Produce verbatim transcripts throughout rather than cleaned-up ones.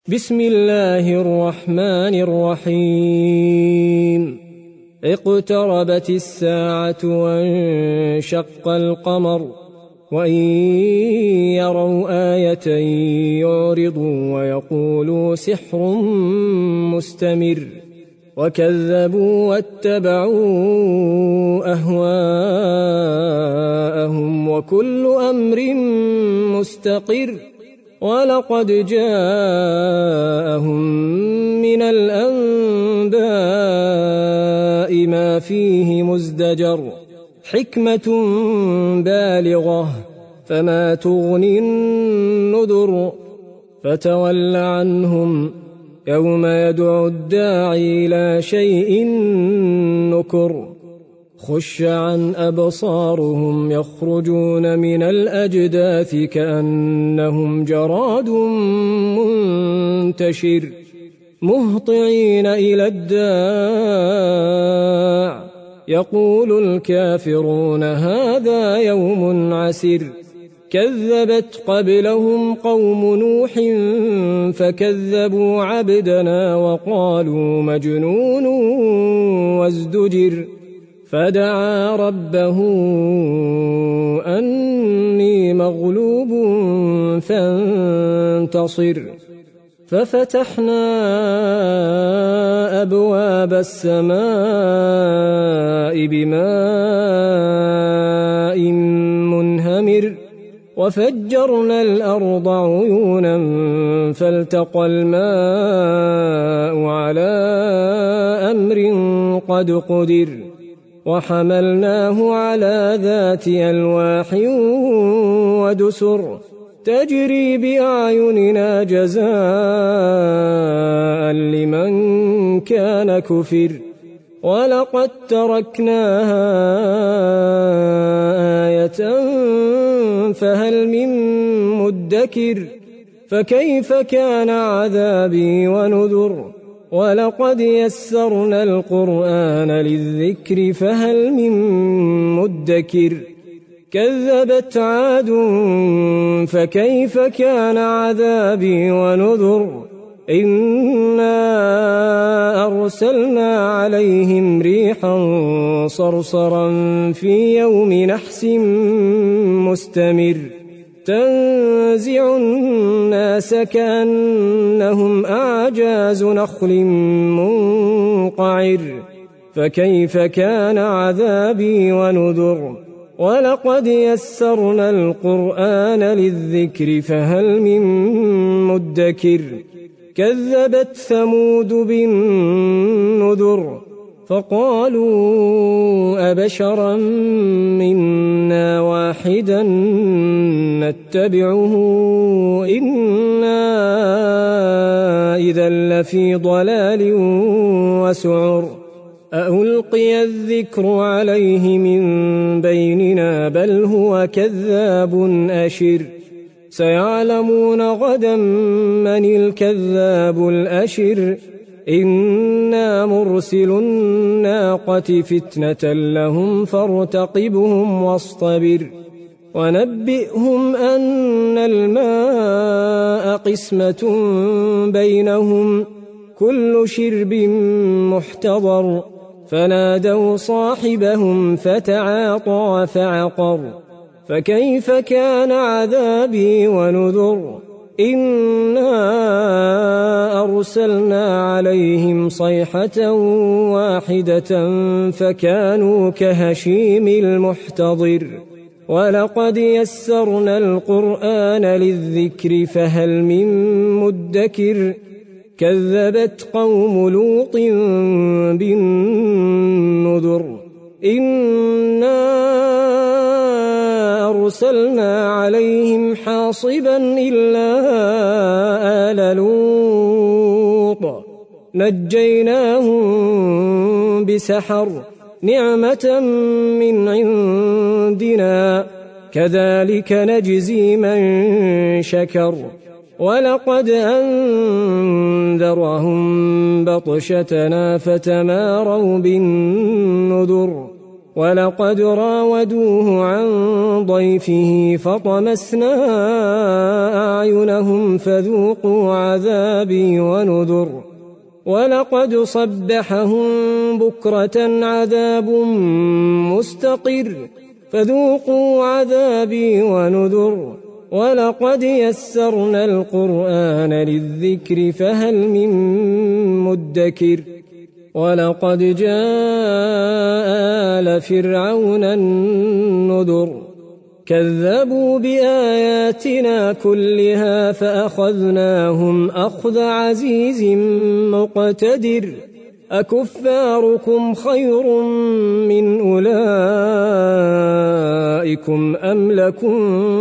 بسم الله الرحمن الرحيم اقتربت الساعة وانشق القمر وإن يروا آية يعرضوا ويقولوا سحر مستمر وكذبوا واتبعوا أهواءهم وكل أمر مستقر ولقد جاءهم من الأنباء ما فيه مزدجر حكمة بالغة فما تغني النذر فتول عنهم يوم يدعو الداعي إلى شيء نكر خش عن أبصارهم يخرجون من الأجداث كأنهم جراد منتشر مهطعين إلى الداع يقول الكافرون هذا يوم عسر كذبت قبلهم قوم نوح فكذبوا عبدنا وقالوا مجنون وازدجر فدعا ربه أني مغلوب فانتصر ففتحنا أبواب السماء بماء منهمر وفجرنا الأرض عيونا فالتقى الماء على أمر قد قدر وحملناه على ذات ألواح ودسر تجري بأعيننا جزاء لمن كان كفر ولقد تركناها آية فهل من مدكر فكيف كان عذابي ونذر ولقد يسرنا القرآن للذكر فهل من مدكر كذبت عاد فكيف كان عذابي ونذر إنا أرسلنا عليهم ريحا صرصرا في يوم نحس مستمر تنزع الناس كأنهم أعجاز نخل منقعر فكيف كان عذابي ونذر ولقد يسرنا القرآن للذكر فهل من مدكر كذبت ثمود بالنذر فقالوا أبشرا منا واحدا نتبعه إنا إذا لفي ضلال وسعر أألقي الذكر عليه من بيننا بل هو كذاب أشر سيعلمون غدا من الكذاب الأشر إنا مرسل الناقة فتنة لهم فارتقبهم واصطبر ونبئهم أن الماء قسمة بينهم كل شرب محتضر فنادوا صاحبهم فتعاطى فعقر فكيف كان عذابي ونذر إنا أرسلنا عليهم صيحة واحدة فكانوا كهشيم المحتضر ولقد يسرنا القرآن للذكر فهل من مدكر كذبت قوم لوط بالنذر إنا أرسلنا عليهم حاصبا إلا آل لوط نجيناهم بسحر نعمة من عندنا كذلك نجزي من شكر ولقد أنذرهم بطشتنا فتماروا بالنذر ولقد راودوه عن ضيفه فطمسنا أعينهم فذوقوا عذابي ونذر ولقد صبحهم بكرة عذاب مستقر فذوقوا عذابي ونذر ولقد يسرنا القرآن للذكر فهل من مدكر ولقد جاء آل فرعون النذر كذبوا بآياتنا كلها فأخذناهم أخذ عزيز مقتدر أكفاركم خير من أولئكم أم لكم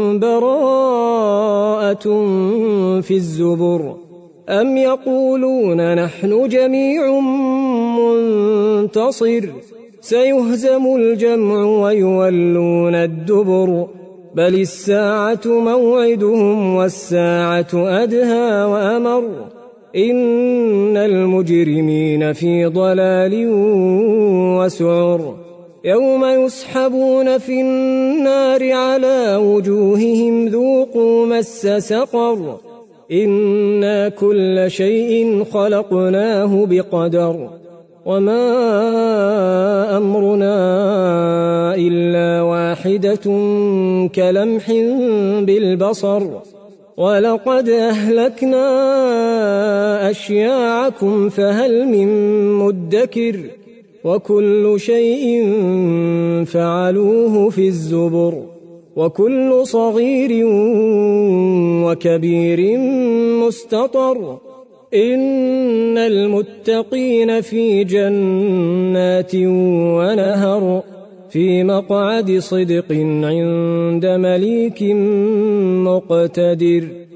براءة في الزبر أم يقولون نحن جميع منتصر سيهزم الجمع ويولون الدبر بل الساعة موعدهم والساعة أدهى وأمر إن المجرمين في ضلال وسعر يوم يسحبون في النار على وجوههم ذوقوا مس سقر إنا كل شيء خلقناه بقدر وما أمرنا إلا واحدة كلمح بالبصر ولقد أهلكنا أشياعكم فهل من مدكر وكل شيء فعلوه في الزبر وكل صغير وكبير مستطر إن المتقين في جنات ونهر في مقعد صدق عند مليك مقتدر.